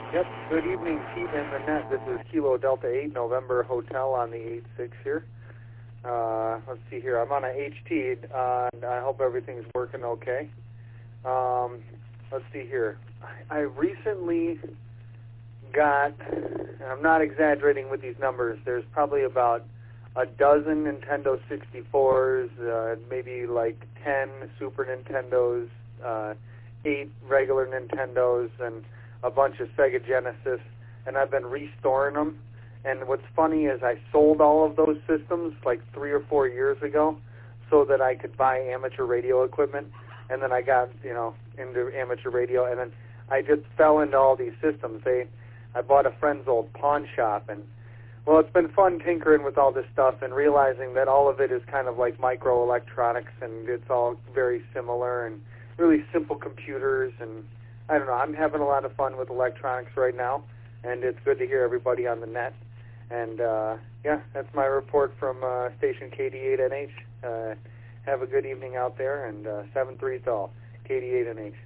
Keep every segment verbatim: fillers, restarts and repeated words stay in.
Yep, good evening, Pete and the net. This is Kilo Delta eight, November Hotel on the eight six here. Uh, let's see here. I'm on a H T, uh, and I hope everything's working okay. Um, let's see here. I recently got, and I'm not exaggerating with these numbers, there's probably about a dozen Nintendo sixty-fours, uh, maybe like ten Super Nintendos, uh, eight regular Nintendos, and a bunch of Sega Genesis, and I've been restoring them. And what's funny is I sold all of those systems like three or four years ago so that I could buy amateur radio equipment, and then I got, you know, into amateur radio, and then I just fell into all these systems. They, I bought a friend's old pawn shop, and, well, it's been fun tinkering with all this stuff and realizing that all of it is kind of like microelectronics, and it's all very similar and really simple computers, and I don't know, I'm having a lot of fun with electronics right now, and it's good to hear everybody on the net. And, uh, yeah, that's my report from uh, station K D eight N H. Uh, have a good evening out there, and uh, seven three to all, K D eight N H.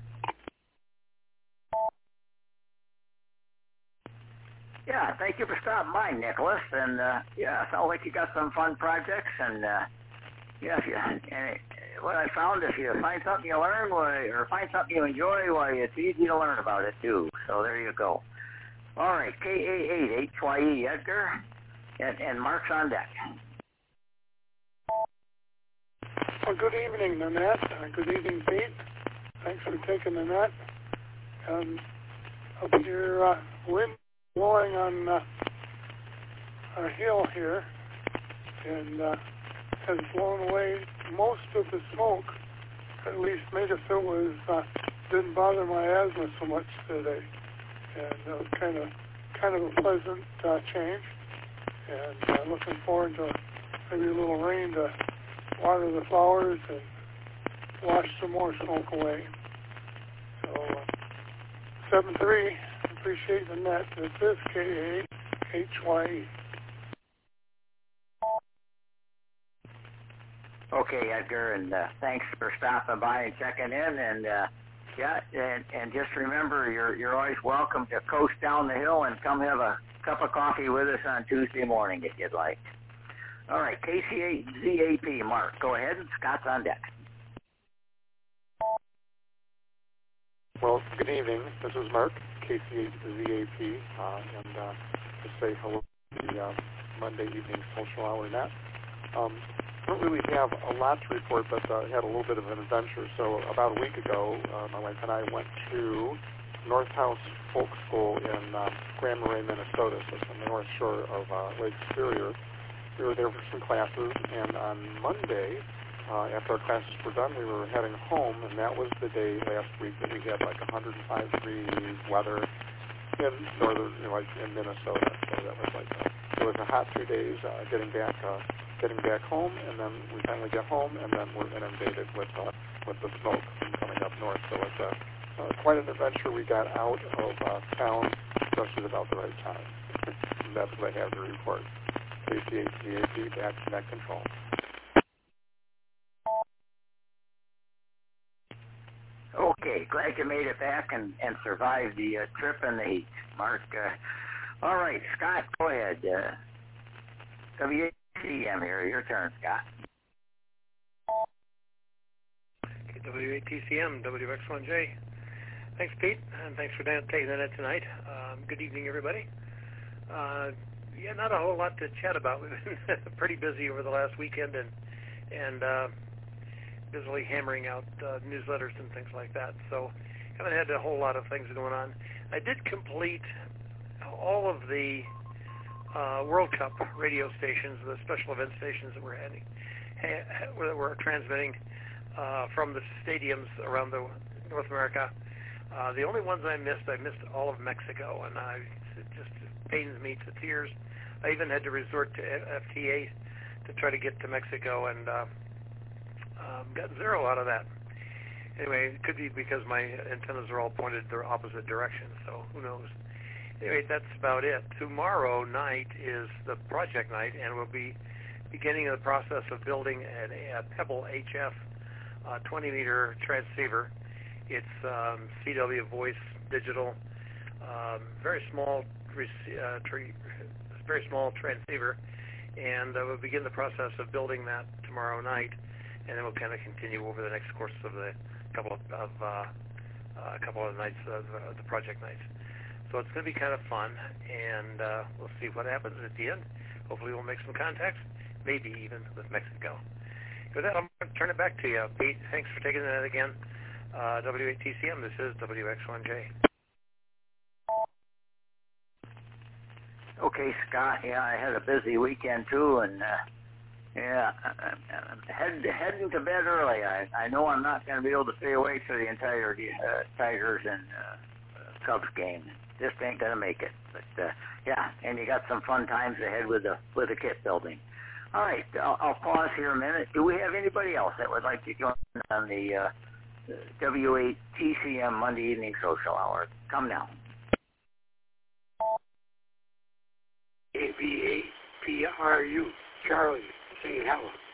Yeah, thank you for stopping by, Nicholas. And, uh, yeah, sounds like you got some fun projects. And, uh, yeah, if you, and it, what I found, if you find something you learn, why, or find something you enjoy, why, it's easy to learn about it, too. So there you go. All right, K A eight H Y E, Edgar, and, and Mark's on deck. Well, good evening, Nanette. Uh, good evening, Pete. Thanks for taking the net. Um, up here, uh, wind blowing on uh, a hill here, and uh, has blown away most of the smoke. At least made it so it was uh, didn't bother my asthma so much today. And uh, kind of, kind of a pleasant uh, change, and uh, looking forward to maybe a little rain to water the flowers and wash some more smoke away. So, uh, seven three, appreciate the net. This is K A H Y E. Okay, Edgar, and uh, thanks for stopping by and checking in, and. Uh, Yeah, and, and just remember, you're you're always welcome to coast down the hill and come have a cup of coffee with us on Tuesday morning if you'd like. All right, K C eight Z A P, Mark, go ahead, and Scott's on deck. Well, good evening. This is Mark, K C eight Z A P, uh, and uh, to say hello to the uh, Monday evening social hour net. Um, I don't really have a lot to report, but uh, had a little bit of an adventure. So about a week ago, uh, my wife and I went to North House Folk School in uh, Grand Marais, Minnesota, so it's on the north shore of uh, Lake Superior. We were there for some classes, and on Monday, uh, after our classes were done, we were heading home, and that was the day last week that we had like one hundred five degrees weather in northern, you know, like in Minnesota. So that was like a, it was a hot two days uh, getting back. Uh, getting back home, and then we finally get home, and then we're inundated with uh, with the smoke from coming up north. So it's uh, uh, quite an adventure. We got out of uh, town just at about the right time. And that's what I have to report. K C H Z A P, back to net control. Okay, glad you made it back and, and survived the uh, trip and the heat, Mark. Uh, all right, Scott, go ahead. Uh, W A T C M here. Your turn, Scott. Okay, W A T C M, W X one J. Thanks, Pete, and thanks for taking the net tonight. Um, good evening, everybody. Uh, yeah, not a whole lot to chat about. We've been pretty busy over the last weekend and and uh, busily hammering out uh, newsletters and things like that. So haven't had a whole lot of things going on. I did complete all of the Uh, World Cup radio stations, the special event stations that we're having, ha, that we're transmitting uh, from the stadiums around the North America. Uh, the only ones I missed, I missed all of Mexico, and I, it just pains me to tears. I even had to resort to F T A to try to get to Mexico, and uh, um, got zero out of that. Anyway, it could be because my antennas are all pointed the opposite direction, so who knows. Anyway, that's about it. Tomorrow night is the project night, and we'll be beginning the process of building an, a Pebble H F uh, twenty meter transceiver. It's um, C W voice digital um, very small, rec- uh, tree, very small transceiver, and uh, we'll begin the process of building that tomorrow night, and then we'll kind of continue over the next course of the couple of, of uh, uh, a couple of nights of uh, the project nights. So it's going to be kind of fun, and uh, we'll see what happens at the end. Hopefully we'll make some contacts, maybe even with Mexico. With that, I'm going to turn it back to you, Pete. Thanks for taking that again. Uh, W eight T C M, this is W X one J. Okay, Scott. Yeah, I had a busy weekend too, and uh, yeah, I'm head, heading to bed early. I, I know I'm not going to be able to stay awake for the entire uh, Tigers and uh, Cubs game. Just ain't going to make it. But uh, yeah, and you got some fun times ahead with the with the kit building. All right, I'll, I'll pause here a minute. Do we have anybody else that would like to join on the uh, W eight T C M Monday Evening Social Hour? Come now. A V A P R U, Charlie, saying hello.